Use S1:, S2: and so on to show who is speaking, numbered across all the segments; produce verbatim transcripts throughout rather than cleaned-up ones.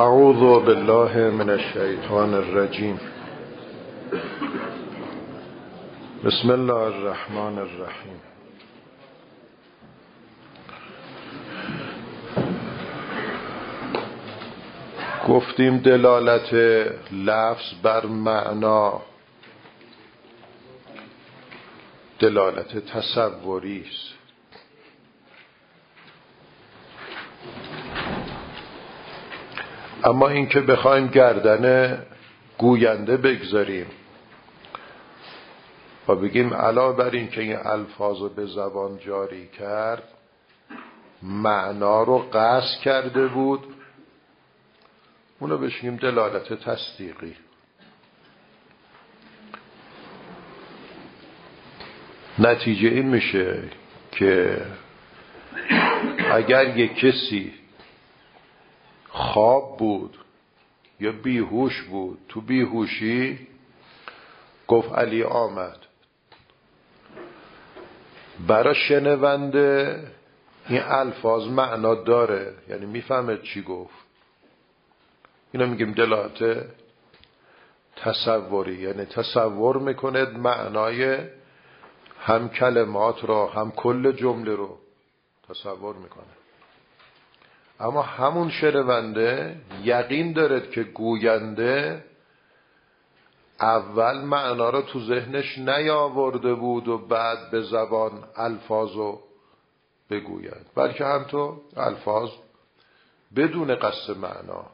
S1: اعوذ بالله من الشیطان الرجیم. بسم الله الرحمن الرحیم. گفتیم دلالت لفظ بر معنا دلالت تصوری است. اما اینکه بخوایم گردن گوینده بگذاریم و بگیم علاوه بر این که این الفاظ رو به زبان جاری کرد معنا رو قصد کرده بود، اونو بشیم دلالت تصدیقی. نتیجه این میشه که اگر یک کسی خواب بود یا بیهوش بود، تو بیهوشی گفت علی آمد، برای شنونده این الفاظ معنا داره، یعنی میفهمه چی گفت. اینو میگیم دلالت تصوری، یعنی تصور میکنه معنای هم کلمات رو هم کل جمله رو تصور میکنه. اما همون شنونده یقین دارد که گوینده اول معنا رو تو ذهنش نیاورده بود و بعد به زبان الفاظو بگوید، بلکه هم تو الفاظ بدون قصد معنا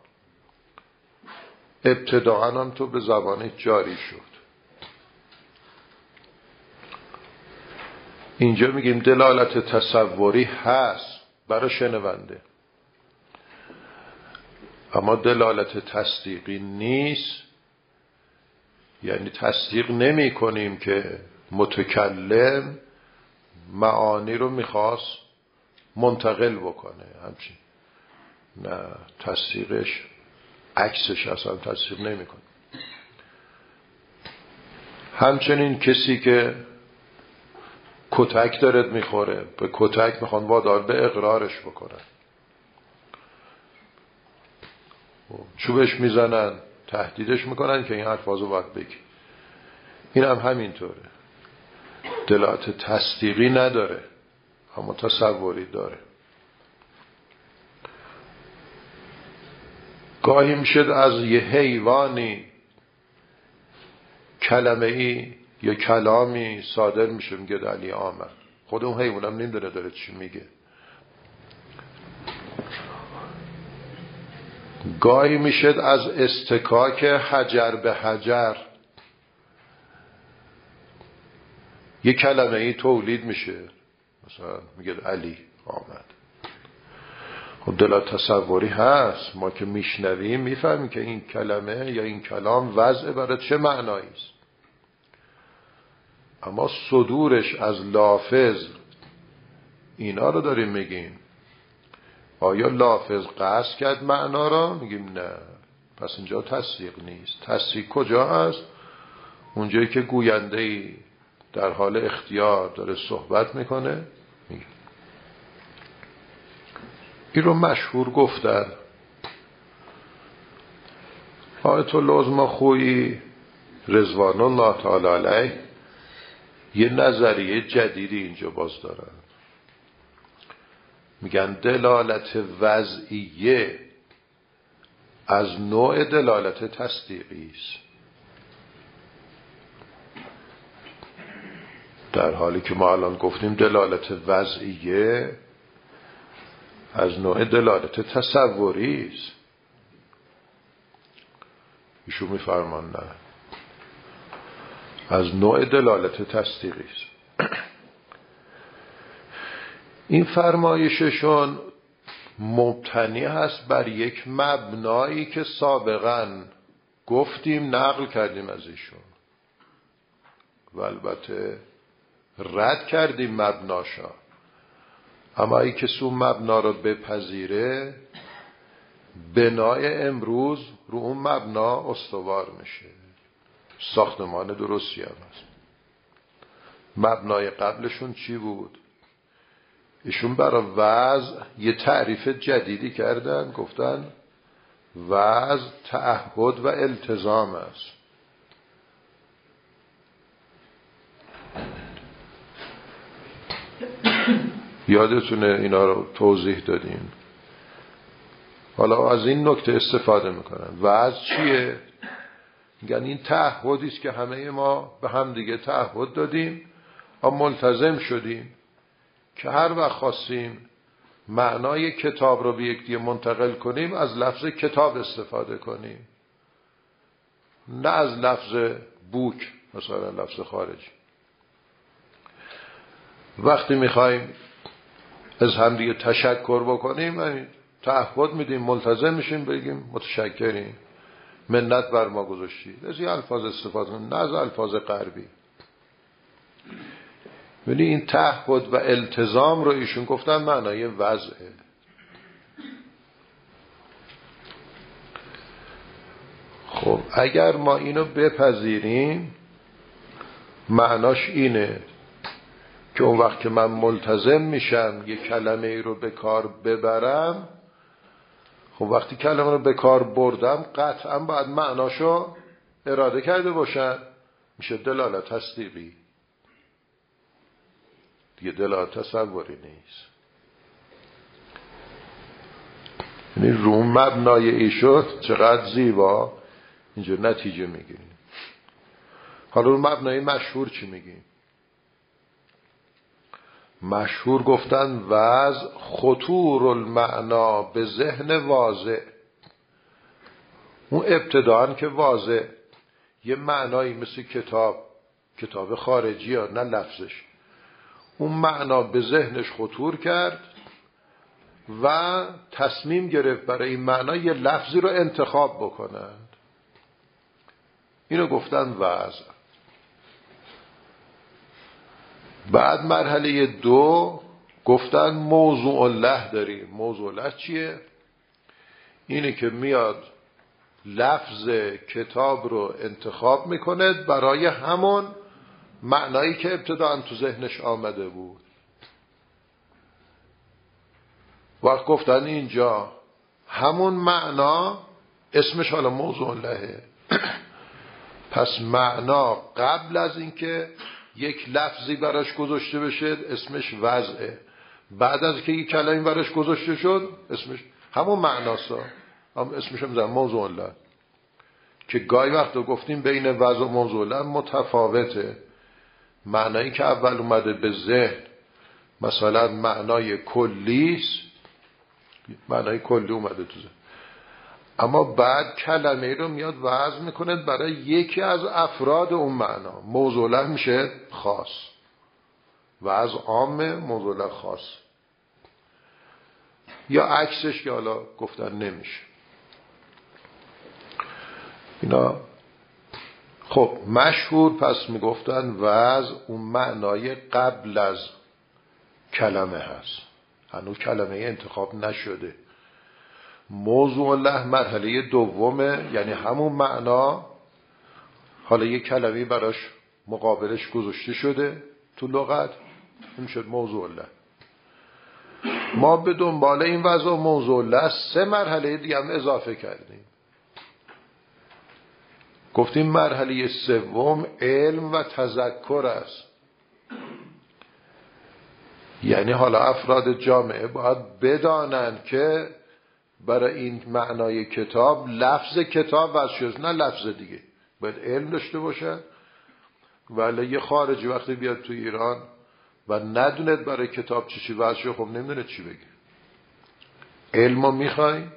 S1: ابتداعاً هم تو به زبان جاری شد. اینجا میگیم دلالت تصوری هست برای شنونده، اما دلالت تصدیقی نیست. یعنی تصدیق نمی کنیم که متکلم معانی رو میخواست منتقل بکنه همچین، نه، تصدیقش عکسش اصلا تصدیق نمی کنه. همچنین کسی که کتک دارد میخوره، به کتک میخوان وادار به اقرارش بکنن، چوبش میزنن، تهدیدش میکنن که این الفاظو باید بگی. این هم همینطوره، دلالت تصدیقی نداره اما تصوری داره. گاهی میشه از یه حیوانی کلمه ای یا کلامی صادر میشه، میگه علی آمد، خود اون حیوانم نمیدونه داره چی میگه. گاهی میشه از استکاک حجر به حجر یه کلمه ای تولید میشه، مثلا میگه علی آمد. خب دلالت تصوری هست، ما که میشنویم میفهمیم که این کلمه یا این کلام وضع برای چه معنایی است. اما صدورش از لافظ اینا رو داریم میگیم. آیا لافظ قصد کرد معنا را؟ میگیم نه، پس اینجا تصدیق نیست. تصدیق کجا هست؟ اونجایی که گوینده‌ای در حال اختیار داره صحبت میکنه. میگیم این رو مشهور گفتن. آیت الله عظمی خویی رضوان الله تعالی علیه یه نظریه جدیدی اینجا باز دارن. میگن دلالت وضعیه از نوع دلالت تصدیقی است، در حالی که ما الان گفتیم دلالت وضعیه از نوع دلالت تصوری است. ایشون میفرمان نه، از نوع دلالت تصدیقی است. این فرمایششون مبتنی هست بر یک مبنایی که سابقا گفتیم، نقل کردیم از ایشون و البته رد کردیم مبناشا. اما ای که سو مبنا رو بپذیره، بنای امروز رو اون مبنا استوار میشه. ساختمان درستی هم هست. مبنای قبلشون چی بود؟ ایشون برای وضع یه تعریف جدیدی کردن، گفتن وعظ تعهد و التزام است. یادتونه اینا رو توضیح دادیم. حالا از این نکته استفاده میکنن. وعظ چیه؟ میگن این تعهدی است که همه ما به هم دیگه تعهد دادیم و ملتزم شدیم که هر وقت خواستیم معنای کتاب رو به یکدیگه منتقل کنیم از لفظ کتاب استفاده کنیم، نه از لفظ بوک، مثلا لفظ خارجی. وقتی میخوایم از هم دیگه تشکر بکنیم تعهد میدیم، ملتزم میشیم، بگیم متشکریم، منت بر ما گذاشتید. از این الفاظ استفاده کنیم، نه از الفاظ غربی. یعنی این تعهد و التزام رو ایشون گفتن معنای وضعه. خب اگر ما اینو بپذیریم معناش اینه که اون وقت که من ملتزم میشم یه کلمه ای رو به کار ببرم، خب وقتی کلمه رو به کار بردم قطعا باید معناشو اراده کرده باشن، میشه دلالت تصدیقی دیگه، دلالت تصوری نیست. یعنی رو مبنای ای شد چقدر زیبا اینجا نتیجه میگیریم. حالا رو مبنای مشهور چی میگیم؟ مشهور گفتن وضع خطور المعنا به ذهن واضح. اون ابتداً که واضح یه معنایی مثل کتاب، کتاب خارجی ها نه لفظش، اون معنا به ذهنش خطور کرد و تصمیم گرفت برای این معنا یه لفظی رو انتخاب بکنند. اینو گفتن وضع. بعد مرحله دو گفتن موضوع الله داریم. موضوع الله چیه؟ اینه که میاد لفظ کتاب رو انتخاب میکنه برای همون معنایی که ابتداً تو ذهنش آمده بود. وقت گفتن اینجا همون معنا اسمش حالا موضوع اللهه. پس معنا قبل از اینکه یک لفظی براش گذاشته بشه اسمش وضعه، بعد از که یک کلمه براش گذاشته شد اسمش همون معناسا، هم اسمش هم موضوع الله. که گاهی وقت رو گفتیم بین وضع و موضوع الله متفاوته. معنایی که اول اومده به ذهن مثلا معنای کلیست، معنای کلی اومده تو ذهن، اما بعد کلمه رو میاد وضع میکنه برای یکی از افراد اون معنا. موضوع له میشه خاص، وضع عامه، موضوع له خاص، یا عکسش که حالا گفتن نمیشه اینا. خب مشهور پس میگفتن وضع اون معنای قبل از کلمه هست، هنوز کلمه انتخاب نشده. موضوع الله مرحله دومه، یعنی همون معنا حالا یک کلمه براش مقابلش گذاشته شده تو لغت، این شد موضوع الله. ما به دنبال این وضع موضوع الله سه مرحله دیگه هم اضافه کردیم. گفتیم مرحله سوم علم و تذکر است. یعنی حالا افراد جامعه باید بدانند که برای این معنای کتاب لفظ کتاب وضع شد، نه لفظ دیگه. باید علم داشته باشن. ولی یه خارجی وقتی بیاد تو ایران و ندوند برای کتاب چی چی وضع شد، خب نمیدونه چی بگه. علمو میخوایم،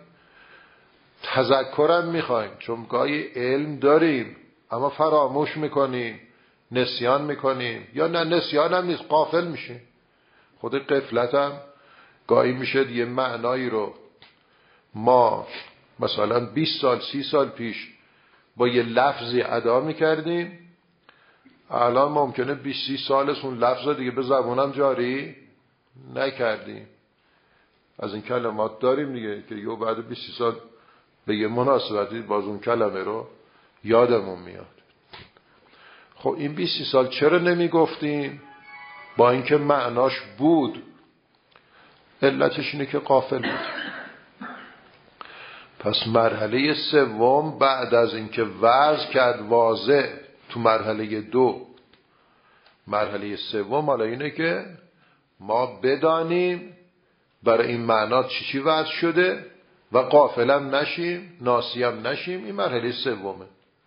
S1: تذکرم میخوایم، چون گاهی علم داریم اما فراموش میکنیم، نسیان میکنیم، یا نه نسیان هم نیست، غافل میشیم. خود غفلت هم گاهی میشه یه معنایی رو ما مثلا بیست سال سی سال پیش با یه لفظی ادا میکردیم، الان ممکنه بیست سی سال اون لفظ دیگه به زبونم جاری نکردیم. از این کلمات داریم دیگه که یه بعد بیست سی سال به یه مناسبتی باز اون کلمه رو یادمون میاد. خب این بیست سی سال چرا نمی گفتیم؟ با اینکه معناش بود. علتش اینه که غافل بود. پس مرحله سوم بعد از اینکه وضع کرد واضح تو مرحله دو، مرحله سوم حالا اینه که ما بدانیم برای این معنا چی چی وضع شده و غافلم نشیم، ناسیم نشیم. این مرحله سومه.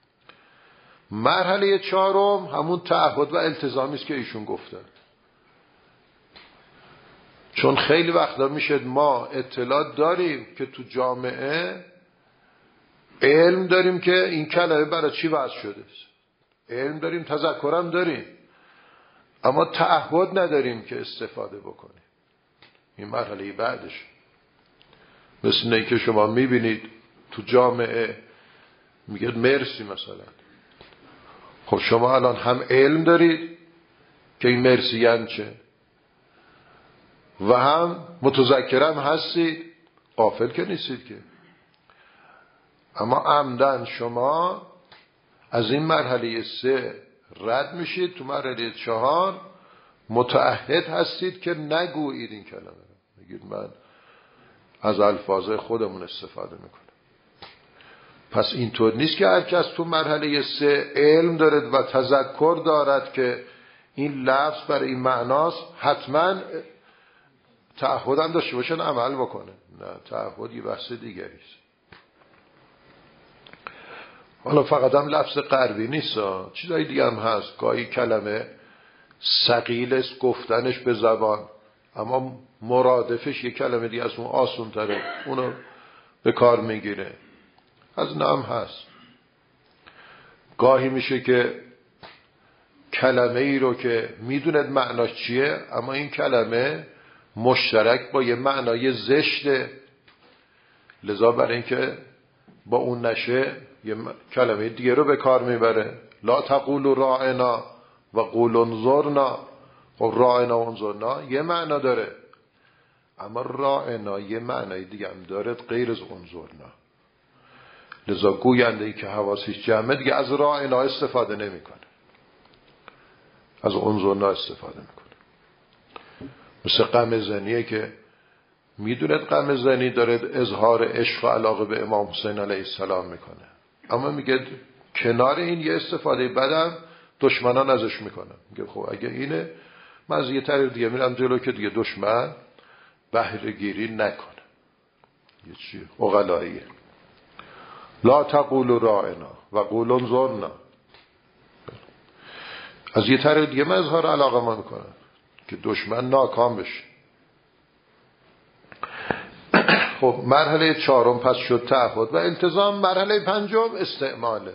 S1: مرحله چهارم همون تعهد و التزامی است که ایشون گفتن. چون خیلی وقتا میشه ما اطلاع داریم که تو جامعه علم داریم که این کلمه برای چی وضع شده است، علم داریم، تذکرم داریم، اما تعهد نداریم که استفاده بکنیم. این مرحله بعدش. مثل اینه که شما میبینید تو جامعه میگه مرسی مثلا. خب شما الان هم علم دارید که این مرسی یعنی چه و هم متذکرم هستید، غافل که نیستید که. اما عمدن شما از این مرحله سه رد میشید، تو مرحله چهار متعهد هستید که نگویید این کلمه. میگید من از الفاظ خودمون استفاده میکنم. پس اینطور نیست که هر کس تو مرحله سه علم دارد و تذکر دارد که این لفظ برای این معناست حتما تعهد هم داشته باشن عمل بکنه. نه، تعهد یه بحث دیگری است. حالا فقط هم لفظ غربی نیست، چیزای دیگه هم هست. گاهی کلمه ثقیل است گفتنش به زبان، اما مرادفش یه کلمه دیگه از اون آسون تره، اونو به کار میگیره. از نام هست. گاهی میشه که کلمه ای رو که میدوند معناش چیه، اما این کلمه مشترک با یه معنای زشته، لذا برای اینکه با اون نشه یه کلمه دیگه رو به کار میبره. لا تقولوا راعنا و قولوا انظرنا. خب راعنا و انظرنا یه معنا داره، اما راعنا یه معنای دیگه هم داره غیر از انظرنا. لذا گوینده ای که حواسش جمعه دیگه از راعنا استفاده نمیکنه، از انظرنا استفاده میکنه. مثل غم زنیه که میدوند غم زنی داره اظهار عشق و علاقه به امام حسین علیه السلام میکنه، اما میگه کنار این یه استفاده بدم دشمنان ازش میکنن. میگه خب اگه اینه، من از یه طریق دیگه میرم جلو که دیگه دشمن بهره گیری نکنه. یه چی عقلاییه. لا تقولوا راعنا و قولوا انظرنا. از یه طریق دیگه من اظهار علاقه ما میکنم که دشمن ناکام بشه. خب مرحله چهارم پس شد تعهد و التزام. مرحله پنجم استعماله.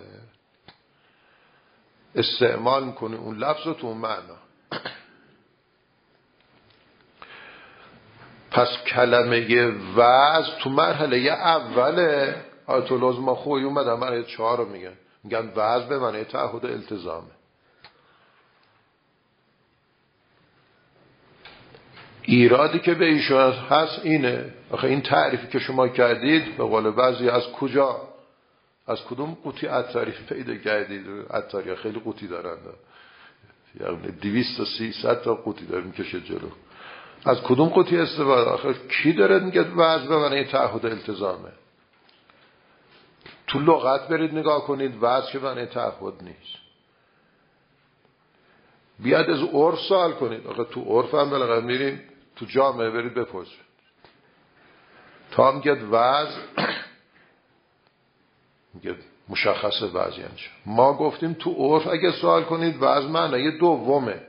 S1: استعمال میکنه اون لفظ رو تو اون معنا. پس کلمه وعظ تو مرحله اوله. آیت الله ما خوی اومدن مرحله چهار رو میگن، میگن وعظ به معنی تعهد و التزامه. ایرادی که به ایشون هست اینه، آخه این تعریفی که شما کردید به قول بعضی از کجا، از کدوم قوطی عطاری پیدا کردید؟ عطاری خیلی قوطی دارند، یعنی دویست تا سیصد تا قوطی داره میکشه جلو. از کدوم قوطی استفاده؟ آخه کی داره میگه وعظ به معنی تعهد التزامه؟ تو لغت برید نگاه کنید، وعظ که معنی تعهد نیست. بیاد از عرف سوال کنید. آخه تو عرف هم بالاخره میریم تو جامعه برید بپرسید. تا میگه وعظ میگه مشخصه وعظ یعنی چه. ما گفتیم تو عرف اگه سوال کنید وعظ معنی دومه.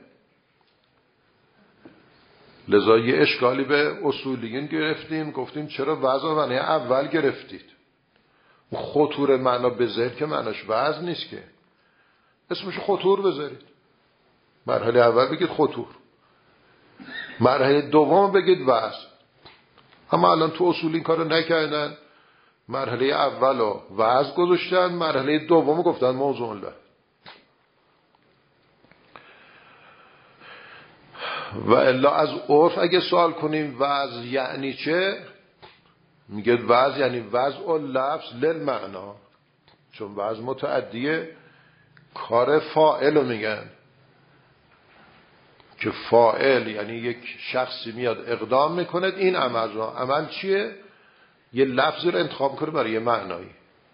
S1: لذا یه اشکالی به اصولیین گرفتیم، گفتیم چرا وعظ معنی اول گرفتید؟ اون خطور معنا بذارید که معناش وعظ نیست که، اسمش خطور بذارید. مرحله اول بگید خطور، مرحله دوم بگید وعظ. اما الان تو اصول این کارو نکردن. مرحله اولو وعظ گذاشتن، مرحله دوم گفتن موضوع الله. و الا از عرف اگه سوال کنیم وعظ یعنی چه، میگه وعظ یعنی وضع لفظ للمعنا، چون وعظ متعدیه. کار فاعل رو میگن که فاعل یعنی یک شخصی میاد اقدام میکنه این عمل رو. عمل چیه؟ یه لفظی رو انتخاب کنه برای یه معنایی.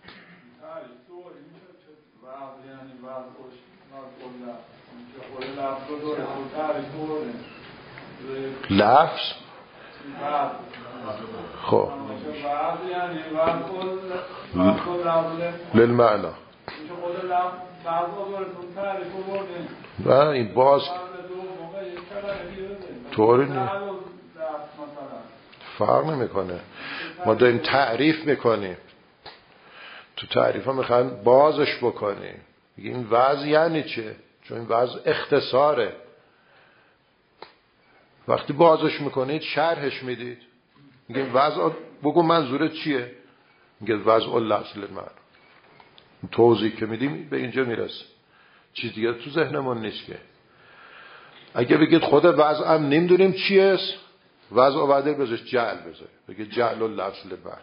S1: لفظ خب للمعنى نه این باز طوری نیست، فرق نمیکنه. ما داریم تعریف میکنیم، تو تعریف ها میخوایم بازش بکنیم. این وضع یعنی چه؟ چون این وضع اختصاره. وقتی بازش میکنید شرحش میدید، میگه وضع بگو منظورت چیه؟ میگه وضع اللفظ للمعنی. توضیح که میدیم به اینجا میرسه، چیز دیگه تو ذهنمون نیست. که اگه بگید خود وضع هم نمیدونیم چیه، وضع و بعد بذارش جعل بذاره، بگه جعل اللفظ للمعنی.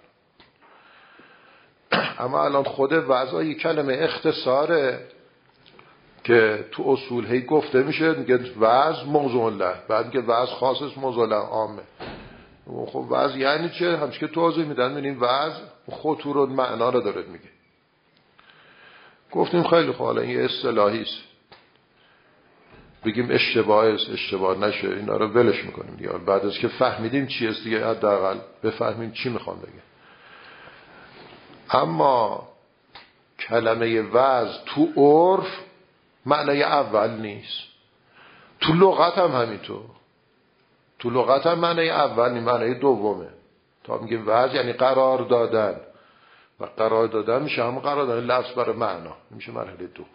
S1: اما الان خود وضع یک کلمه اختصاره که تو اصول هی گفته میشه، میگه وضع موضوع له، بعد میگه وضع خاص موضوع له عامه. خب وضع یعنی چه؟ همچه که توضیح میدن میبینیم وضع خطور و معنا رو داره میگه. گفتیم خیلی خوب، حالا این اصطلاحی است، بگیم اشتباه است اشتباه نشه اینا رو ولش میکنیم دیگه. بعد از که فهمیدیم چی است دیگه حداقل بفهمیم چی میخوام بگم. اما کلمه وضع تو عرف معنای اول نیست، تو لغت هم همینطور. تو لغت هم معنای اول نیست، معنای دومه. تا میگیم وضع یعنی قرار دادن، و قرار دادن میشه همون قرار دادن لفظ برای معنا، میشه مرحله دو.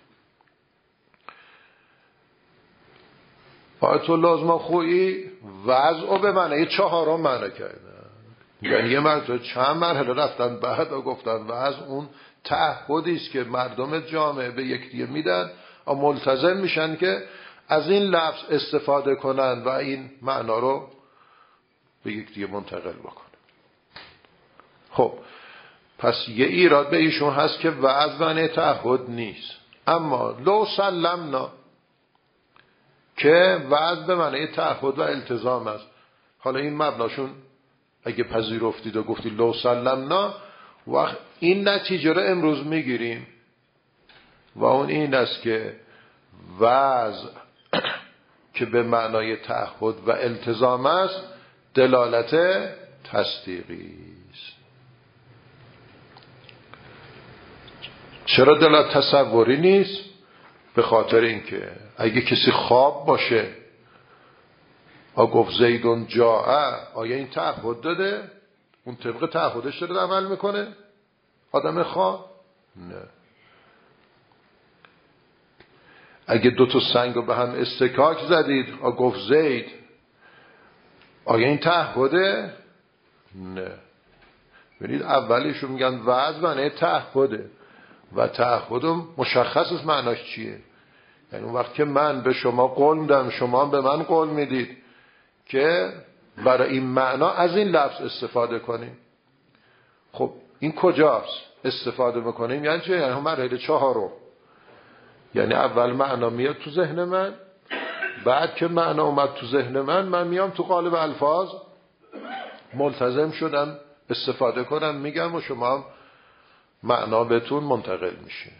S1: آیت الله ازماخویی وضع به معنای چهارم معنا کرده. یعنی یه مرحله چند مرحله رفتن بعد و گفتن وضع اون تعهدی است که مردم جامعه به یکدیگه میدن و ملتزم میشن که از این لفظ استفاده کنن و این معنا رو به یکدیگه منتقل بکنن. خب پس یه ایراد به ایشون هست که وعظ معنی تعهد نیست. اما لو سلمنا که وعظ به معنی تعهد و التزام است. حالا این مبناشون اگه پذیرفتید و گفتید لو سلمنا، وقت این نتیجه رو امروز میگیریم و اون این است که وعظ که به معنای تعهد و التزام است دلالت تصدیقی است. چرا دلالت تصوری نیست؟ به خاطر اینکه اگه کسی خواب باشه آ گفت زیدون جاء، آیا این تعهد داده؟ اون طبق تعهدش داره عمل میکنه آدم خواب؟ نه. اگه دو تا سنگ رو به هم استکاک زدید آ گفت زید، آیا این تعهده؟ نه. ببینید اولیشو میگن وعظ معنی تعهده و تعهد مشخص از معناش چیه. یعنی اون وقت که من به شما قول میدم شما به من قول میدید که برای این معنا از این لفظ استفاده کنیم. خب این کجاست استفاده میکنیم؟ یعنی چه؟ یعنی مرحله چهارم. یعنی اول معنا میاد تو ذهن من، بعد که معنا اومد تو ذهن من، من میام تو قالب الفاظ ملتزم شدم استفاده کنم میگم و شما معنا بهتون منتقل میشه.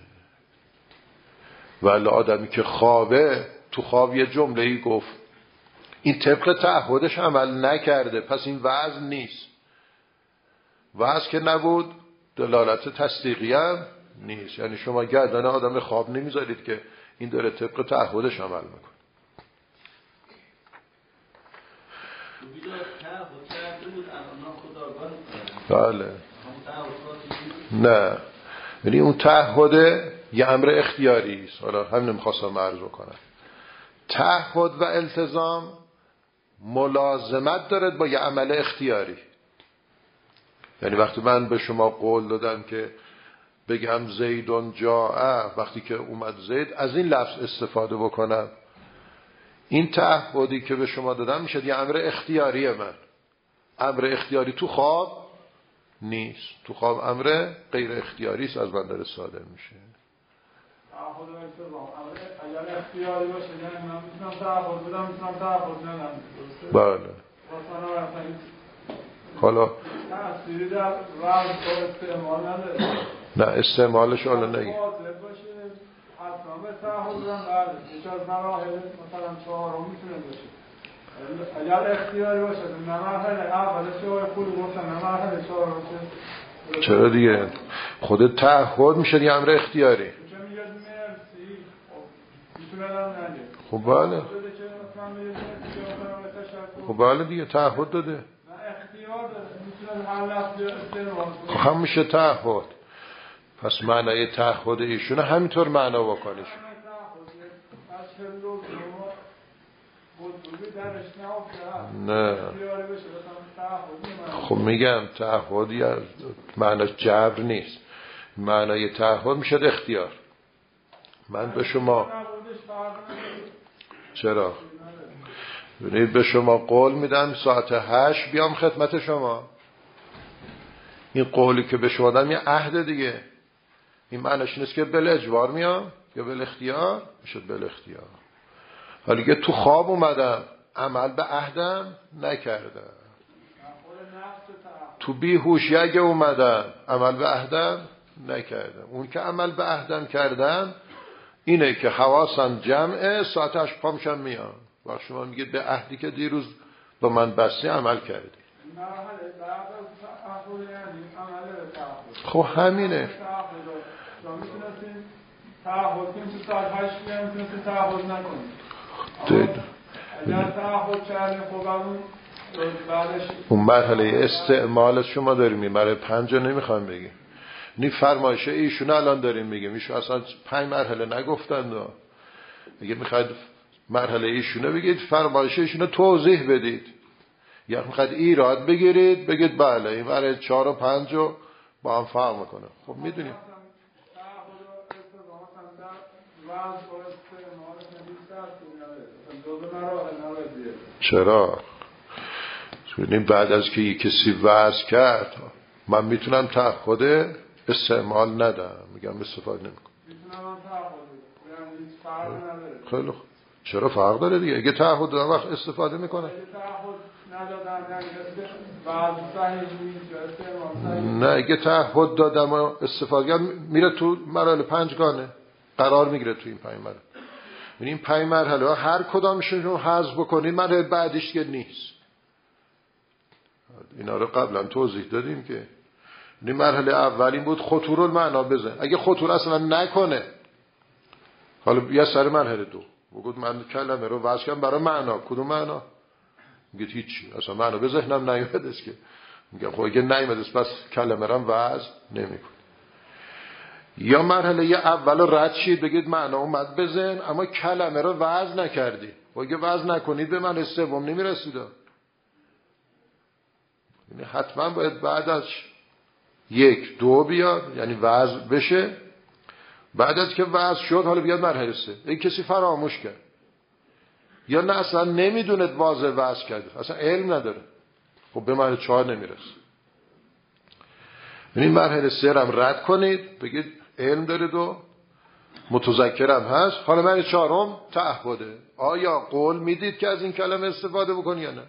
S1: ولی آدمی که خوابه تو خواب یه جمله‌ای گفت این طبق تعهدش عمل نکرده، پس این وعظ نیست. وعظ که نبود دلالت تصدیقی هم نیست. یعنی شما گردن آدم خواب نمیذارید که این داره طبق تعهدش عمل میکنه. بله. نه، یعنی اون تعهد یه امر اختیاری است. حالا همین می‌خواستم عرض کنم. تعهد و التزام ملازمت دارد با یه عمل اختیاری. یعنی وقتی من به شما قول دادم که بگم زیدون جاء، وقتی که اومد زید از این لفظ استفاده بکنم، این تعهدی که به شما دادم میشه یه امر اختیاری من. امر اختیاری تو خواب نیست. تو خواب امر غیر اختیاری است، از من داره صادر میشه.
S2: تعهد و التزام اگر اختیاری باشه یعنی من میتونم تعهد بدم میتونم تعهد ندم.
S1: بله. حالا
S2: تأثیری در رمز و استعمال نداره.
S1: نه استعمالش حالا نگی
S2: حتما به تعهد بودن بعد یکی از مراحل مثلا چهارم میتونه باشه. اگر اختیاری باشه نه مراحل اولش و پول گفتن نه مراحل چهارم باشه.
S1: چرا دیگه خود تعهد میشه دیگه امر اختیاری.
S2: چه میگه مرسی میتونه الان نگه.
S1: خب بله. خب بله دیگه تعهد داده.
S2: نه اختیار داده میتونه هر لحظه استعمال کنه.
S1: خب هم میشه تعهد. پس معنای تعهد ایشونه همینطور معنا بکنیش. نه خب میگم تعهدی معناش جبر نیست. معنای تعهد میشه اختیار. من به شما چرا ببینید به شما قول میدم ساعت هشت بیام خدمت شما. این قولی که به شما دادم یه عهد دیگه. این معنیش نیست که بل اجبار میام یا بل اختیار میشه بل اختیار. حالی که تو خواب اومدم عمل به عهدم نکردم. تو بیهوشی اگه اومدم عمل به عهدم نکردم. اون که عمل به عهدم کردم اینه که حواسم جمعه ساعت هشت پامشم میام. وقت شما میگید به عهدی که دیروز با من بستی عمل کردی. خب همینه.
S2: تعهد کنیم تو ساعت هشت بیام میتونستیم تعهد نکنیم. اگر تعهد کردیم خب اون بعدش
S1: اون مرحله استعمال شما داریم. مرحله پنج رو نمیخوایم بگیم. نی فرمایشه ایشون الان داریم میگیم. ایشون اصلا پنج مرحله نگفتند. میگه میخواید مرحله ایشونه بگید فرمایشه ایشونه توضیح بدید. یا میخواید ایراد بگیرید بگید بله این مرحله چهار و پنج رو با هم فرق میکنه. خب میدونیم چرا؟ چون بعد از که یک کسی وعظ کرد من میتونم تعهد استعمال ندم میگم استفاده نمیکنم. خیلی خوب چرا فرق داره دیگه؟ اگه تعهد دادم وقت استفاده میکنم. نه اگه تعهد دادم و استفاده میره تو مراحل پنجگانه قرار میگیره تو این پنج مرحله. این پنج مرحله هر کدامشون رو حذف بکنید مرحله بعدش که نیست. اینا رو قبلا توضیح دادیم که این مرحله اول این بود خطور المعنا بزن. اگه خطور اصلا نکنه حالا یه سر مرحله دو بگید من کلمه رو وضع کنم برای معنا. کدوم معنا؟ میگید هیچی اصلا معنا به ذهنم نیومده است که میگم خب اگه نیومده است پس کلمه رو وضع نمیکنه. یا مرحله اول رد شید بگید معنا اومد بزن اما کلمه رو وضع نکردی. و اگه وضع نکنید به من سوم نمیرسید. یعنی حتما باید بعد از یک دو بیاد یعنی وضع بشه. بعد از که وضع شد حالا بیاد مرحله سه. این کسی فراموش کرد یا نه اصلا نمیدوند واضح وضع کرده اصلا علم نداره خب به مرحله چهار نمیرسه. یعنی مرحله سه هم رد کنید بگید علم دارید و متذکرم هست. حالا مرحله چهارم تعهده. آیا قول میدید که از این کلمه استفاده بکنی یا نه؟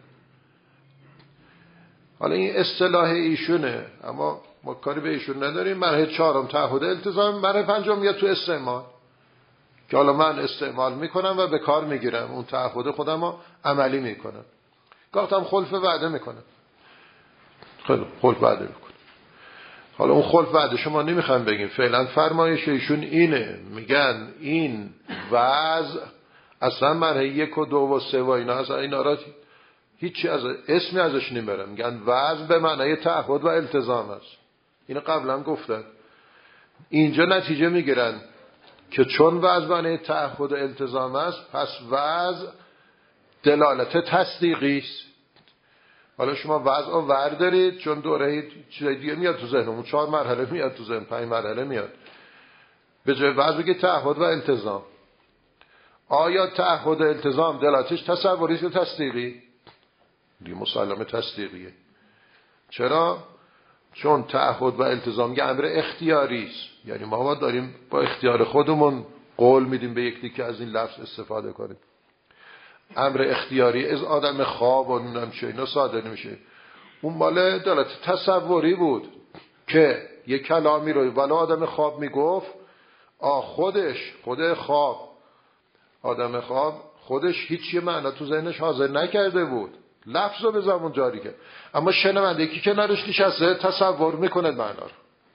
S1: حالا این اصطلاح ایشونه اما ما کاری به ایشون نداریم. مرحله چهارم تعهد التزام. مرحله پنجم میاد تو استعمال که حالا من استعمال میکنم و به کار میگیرم اون تعهد خودم رو عملی میکنم. گاهی خلف وعده میکنم. خیلی خلف وعده میکنم. حالا اون خلف وعده شما نمیخوام بگیم. فعلا فرمایش ایشون اینه میگن این وضع اصلا مرحله یک و دو و سه و اینا اصلا اینا را هیچی از اسمی ازش نمیبرن. میگن وضع به معنای تعهد و التزام است. اینو قبلا گفتن. اینجا نتیجه میگیرن که چون وضع به معنای تعهد و التزام است پس وضع دلالت تصدیقی است. حالا شما وضع رو وردارید چون دوره چیزای دیگه میاد تو ذهنمون. چهار مرحله میاد تو ذهن پنج مرحله میاد. به جای وضع بگید تعهد و التزام. آیا تعهد و التزام دلالتش تصوری است یا تصدیقی؟ دیگه مسلمه تصدیقیه. چرا؟ چون تعهد و التزام یه امر اختیاری است. یعنی ما داریم با اختیار خودمون قول میدیم به یکی که از این لفظ استفاده کنیم. امر اختیاری از آدم خواب و نمیشه اینا صادر نمیشه. اون مال دلالت تصوری بود که یه کلامی رو ولی آدم خواب میگفت، آ خودش خود خواب آدم خواب خودش هیچ یه معنا تو ذهنش حاضر نکرده بود، لفظ رو به زبان جاری کرد، اما شنونده که کنارش نشسته تصور میکنه معنا رو.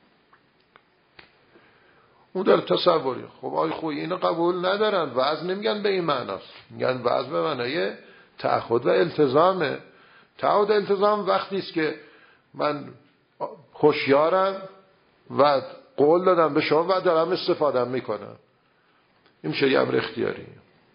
S1: اون در تصوری. خب آی خوی اینو قبول ندارن، وعظ نمیگن به این معناست، میگن وعظ به معنای تعهد و التزامه. تعهد و التزام وقتی است که من هوشیارم و قول دادم به شما و دارم استفاده میکنم، این میشه یه امر اختیاری.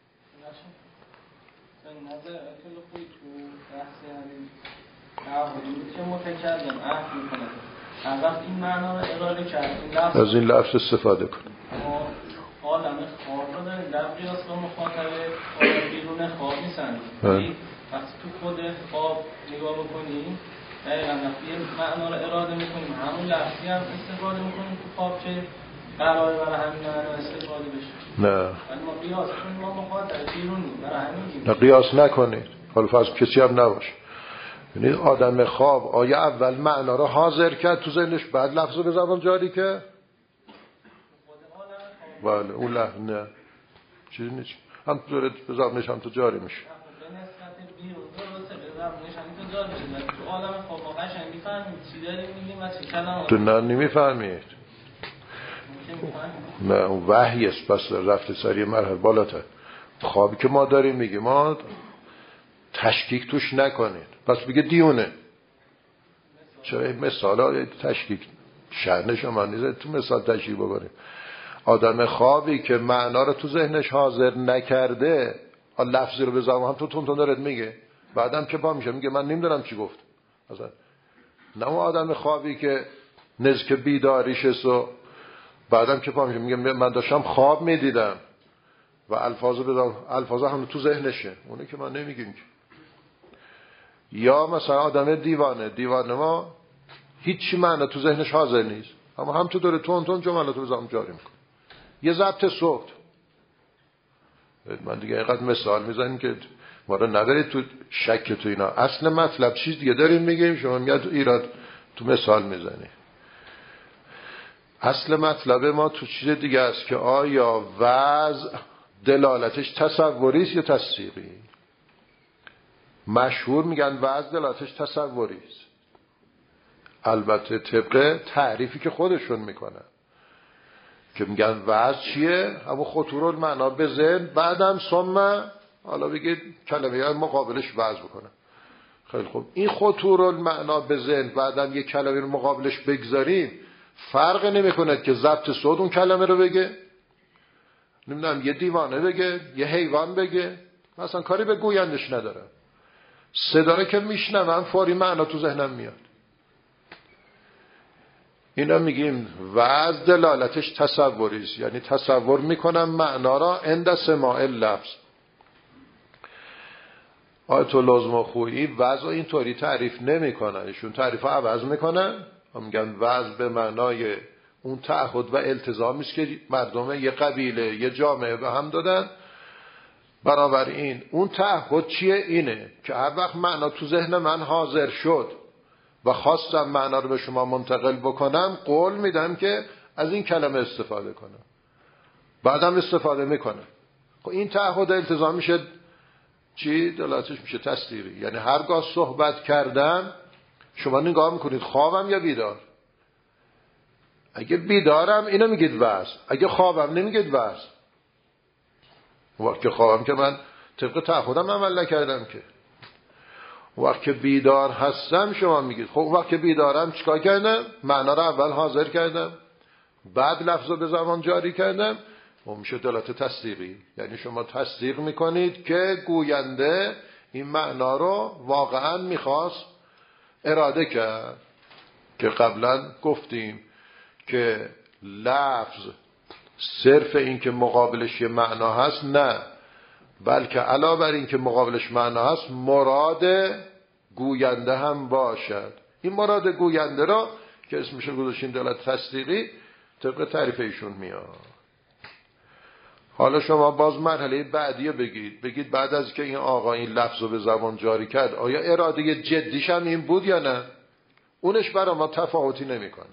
S3: که متکلم عهد میکنه هر وقت این معنا رو اراده کرد
S1: از این لفظ استفاده کنه.
S3: عالم خواب رو داریم در قیاس با مخاطبه بیرون خواب نیستن. وقتی تو خود خواب نگاه بکنیم دقیقا وقتی معنا رو اراده میکنیم همون لفظی هم استفاده میکنیم تو خواب که قراره برای همین معنا استفاده بشه.
S1: نه
S3: ولی ما قیاس کنیم با مخاطبه بیرونیم برای همین.
S1: نه قیاس نکنید. حالا فرض کسی هم نباشه، یعنی آدم خواب آیا اول معنا رو حاضر کرد تو ذهنش بعد لفظ رو به زبان جاری کرد؟ بله اون لحظه نه چیزی نیست، هم تو داره به زبانش هم تو جاری میشه. تو نه نمیفهمید، نه اون وحی است، پس رفته سریع مرحله بالاتر. خوابی که ما داریم میگیم ما تشکیک توش نکنید، پس بگه دیونه. چرا این مثال ها تشکیک شأنش هم نیست تو مثال تشکیک بکنیم. آدم خوابی که معنا رو تو ذهنش حاضر نکرده لفظی رو به زبان هم تو تون تون دارد میگه، بعدم که پا میشه میگه من نمیدونم چی گفت. مثلا نه اون آدم خوابی که نزدیک بیداریش است و بعدم که پا میشه میگه من داشتم خواب میدیدم و الفاظو به الفاظ هم تو ذهنشه، اونه که ما نمیگیم. یا مثلا آدم دیوانه دیوانه ما هیچ معنی تو ذهنش حاضر نیست، اما هم تو داره تون تون جملات رو زمان جاری میکنه. یه ضبط صوت، من دیگه اینقدر مثال میزنیم که ما رو نبرید تو شک تو اینا، اصل مطلب چیز دیگه داریم میگیم، شما میاد ایراد تو مثال میزنی. اصل مطلب ما تو چیز دیگه است که آیا وضع دلالتش تصوری است یا تصدیقی. مشهور میگن وضع دلالتش تصوری است، البته طبق تعریفی که خودشون میکنن که میگن وضع چیه؟ همون خطور المعنا به ذهن، بعدم ثم حالا بگید کلمه های مقابلش وضع بکنه. خیلی خوب، این خطور المعنا به ذهن بعدم یک کلمه رو مقابلش بگذاریم، فرق نمی کند که ضبط صوت اون کلمه رو بگه، نمیدونم یه دیوانه بگه، یه حیوان بگه، مثلا کاری به گویندش نداره، صدا رو که میشنم فوری معنا تو ذهنم میاد. اینا میگیم وضع دلالتش تصوری است، یعنی تصور میکنم معنا را عند سماع لفظ. آیت الله خویی وضع اینطوری تعریف نمیکنن، ایشون تعریف ها عوض میکنن، میگن وضع به معنای اون تعهد و التزامی است که مردم یه قبیله یه جامعه به هم دادن. بنابراین اون تعهد چیه؟ اینه که هر وقت معنا تو ذهن من حاضر شد و خواستم معنا رو به شما منتقل بکنم، قول میدم که از این کلمه استفاده کنم، بعدم استفاده میکنم. خب این تعهد التزام میشه چی؟ دلالتش میشه تصدیقی، یعنی هرگاه صحبت کردم شما نگاه میکنید خوابم یا بیدار. اگه بیدارم اینو میگید وعظ، اگه خوابم نمیگید وعظ. وقتی خوابم که من طبق تعهدم عمل نکردم که. وقتی که بیدار هستم شما میگید خب وقتی بیدارم چیکار کردم؟ معنا رو اول حاضر کردم، بعد لفظ رو به زبان جاری کردم، و میشه دلالت تصدیقی. یعنی شما تصدیق میکنید که گوینده این معنا رو واقعا میخواست اراده کرد. که قبلا گفتیم که لفظ صرف این که مقابلش یه معنا هست نه، بلکه علاوه بر این که مقابلش معنا هست مراد گوینده هم باشد. این مراد گوینده را که اسمش رو گذاشتیم دلالت تصدیقی طبق تعریف ایشون میاد. حالا شما باز مرحله بعدی بگید بگید بعد از که این آقا این لفظ رو به زبان جاری کرد آیا اراده جدیش هم این بود یا نه؟ اونش برای ما تفاوتی نمیکنه.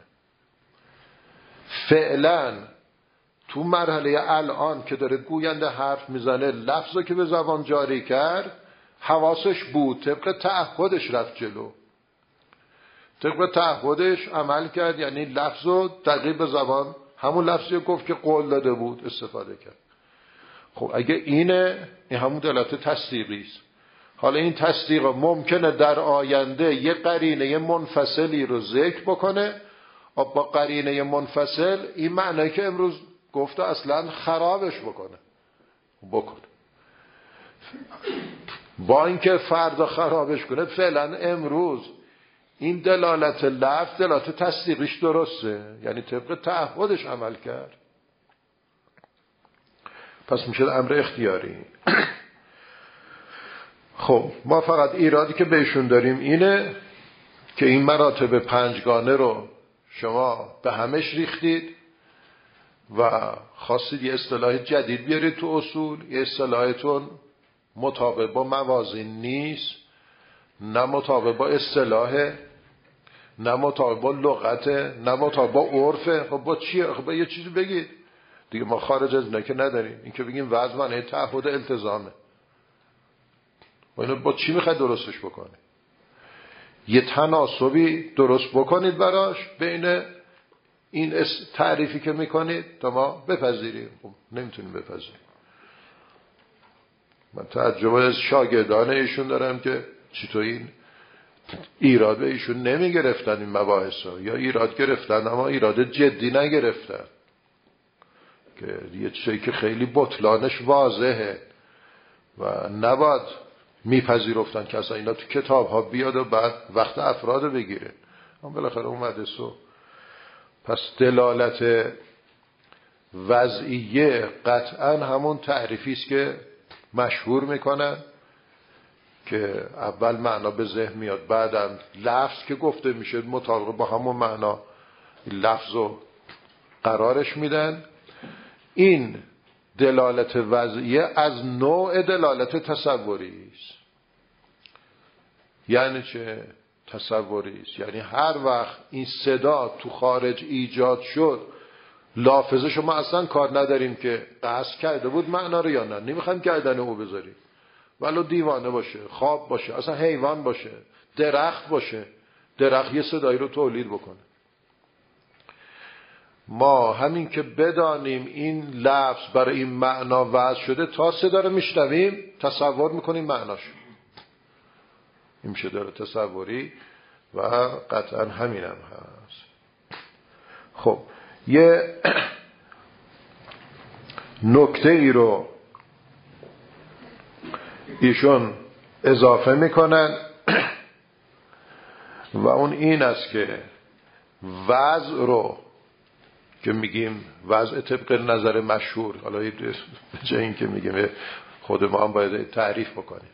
S1: فعلا تو مرحله الان که داره گوینده حرف میزنه لفظ رو که به زبان جاری کرد حواسش بود، طبق تعهدش رفت جلو، طبق تعهدش عمل کرد، یعنی لفظ رو دقیق به زبان همون لفظی گفت که قول داده بود استفاده کرد. خب اگه اینه این همون دلالت تصدیقی است. حالا این تصدیق ممکنه در آینده یه قرینه منفصلی رو ذکر بکنه و با قرینه منفصل این معنی که امروز گفته اصلا خرابش بکنه بکنه با اینکه فردا خرابش کنه فعلا امروز این دلالت لفظ دلالت تصدیقیش درسته، یعنی طبق تعهدش عمل کرد، پس میشه امر اختیاری. خب ما فقط ایرادی که بهشون داریم اینه که این مراتب پنجگانه رو شما به همش ریختید و خواستید یه اصطلاح جدید بیارید تو اصول. یه اصطلاحتون مطابق با موازین نیست، نه مطابق با اصطلاح، نه مطابق با لغت، نه مطابق با عرفه. خب با چیه؟ خب با یه چیزی بگید دیگه. ما خارج از اینه که نداریم. این که بگیم وضع معنی تعهد التزامه و اینو با چی میخواید درستش بکنید؟ یه تناسبی درست بکنید براش بین این تعریفی که میکنید تا ما بپذیریم. خب نمیتونیم بپذیریم. من تعجب از شاگردان ایشون دارم که چطور این ایراد به ایشون نمی گرفتن این مباحث ها، یا ایراد گرفتن اما ایراد جدی نگرفتن که یه چیزی که خیلی بطلانش واضحه و نباید میپذیرفتن که اصلا اینا تو کتاب ها بیاد و بعد وقت افراد بگیره. اما بالاخره اومده سو. پس دلالت وضعیه قطعا همون تعریفی است که مشهور میکنن که اول معنا به ذهن میاد، بعدم لفظ که گفته میشه مطابق با همون معنا لفظ رو قرارش میدن. این دلالت وضعیه از نوع دلالت تصوری است. یعنی چه تصوری است؟ یعنی هر وقت این صدا تو خارج ایجاد شد لافظه شما اصلا کار نداریم که قصد کرده بود معنا رو یا نه، نمیخوایم گردن او بذاریم، ولو دیوانه باشه، خواب باشه، اصلا حیوان باشه، درخت باشه، درخت یه صدایی رو تولید بکنه. ما همین که بدانیم این لفظ برای این معنا وضع شده تا صدا رو میشنویم تصور میکنیم معناش. این میشه داره تصوری و قطعا همین هم هست. خب یه نکته ای رو ایشون اضافه میکنن و اون این است که وضع رو که میگیم وضع طبق نظر مشهور، حالا به جای این که میگیم خود ما هم باید تعریف بکنیم،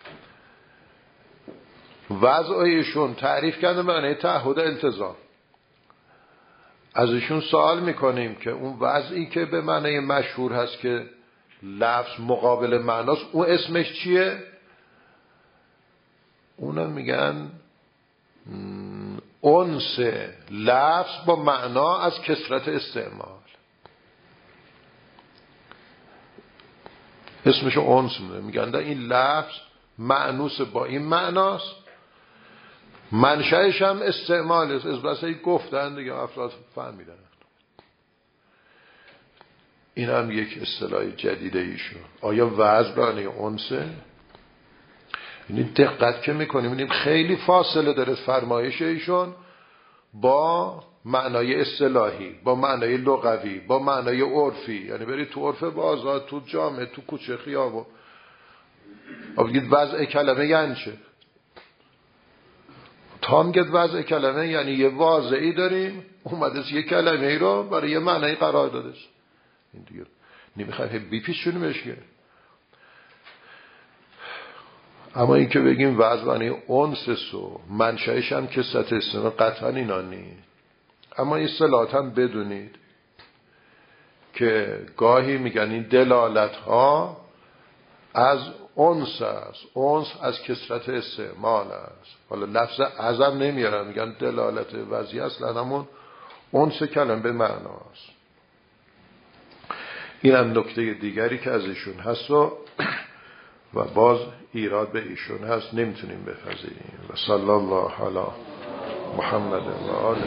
S1: وضع ایشون تعریف کرده معنی تعهد التزام. از ایشون سوال میکنیم که اون وضعی که به معنی مشهور هست که لفظ مقابل معناست اون اسمش چیه؟ اونم میگن انس لفظ با معنا از کثرت استعمال. اسمشو انس میده، میگن ده این لفظ معنوس با این معناست، منشأش هم استعمال است. از بس گفتن دیگه افراد فهمیدن. این هم یک اصطلاح جدیده ایشون. آیا وضع معنی انسه؟ یعنی دقت که میکنیم می‌بینیم خیلی فاصله داره فرمایش ایشون با معنای اصطلاحی، با معنای لغوی، با معنای عرفی. یعنی برید تو عرف بازار، تو جامعه، تو کوچه خیابون بگید وضع کلمه یعنی چه؟ تا میگید وضع کلمه یعنی یه واضعی داریم اومده یه کلمه ای رو برای یه معنی قرار دادش. این دیگه نمیخوایم بیپیشونی بشه. اما این که بگیم وضع معنی انس و منشأش هم کثرت استعمال قطعا اینا نیست. اما این اصطلاحات هم بدونید که گاهی میگن این دلالت ها از انس است، انس از کثرت استعمال است. حالا لفظ ازم نمیارن، میگن دلالت وضعی اصلا همون انس کلمه به معناست. این هم نکته دیگری که از ایشون هست و و باز ایراد به ایشون هست، نمیتونیم بپذیریم. و صلی الله علی محمد و آله.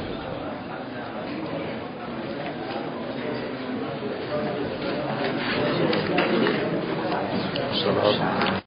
S1: سلام.